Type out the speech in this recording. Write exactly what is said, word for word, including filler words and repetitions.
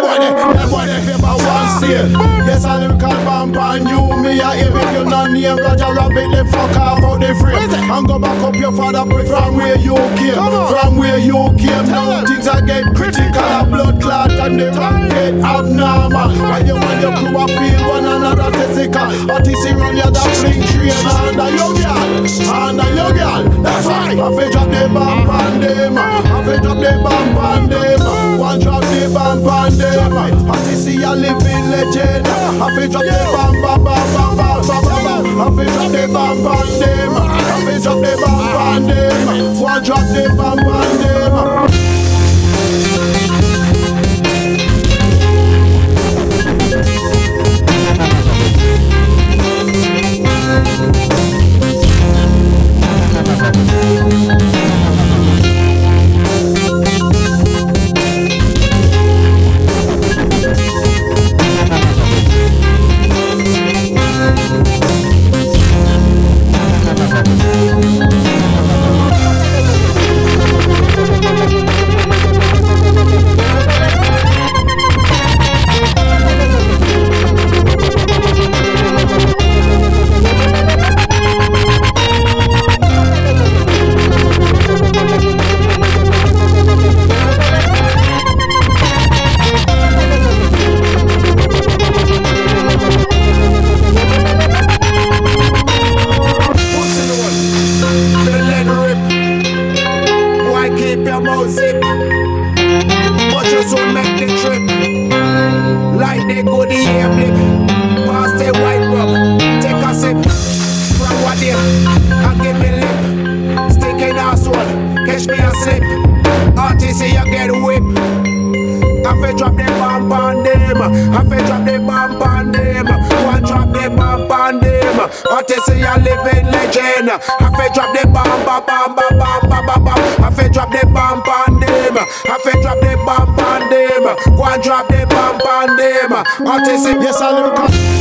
boy they, them boy they favor one steal. Yes, I lyrical bomb on you. Me a hear if you not name Roger Rabbit, they fuck off out the frame. And go back up your father brick from where you came. From where you came. Now things are get critical, a blood clot and the wrong get abnormal. And you and your crew a feel one another physical. A T C run you that fling train under your girl, under your girl. That's right. I fi drop the bomb on them. I fi drop the bomb on them. One drop the bomb on them. I T C a living legend. I fi drop the bomb, bomb, bomb, bomb, bomb, bomb. I fi drop the bomb on them. I fi drop the bomb on them. One drop the bomb on them. Say a living legend. I fi drop the bomb, bomb, bomb, bomb, bomb, bomb, bomb. I fi drop the bomb on them. I fi drop the bomb on them. Go and drop the bomb on them. Artist, yes, I lyrical.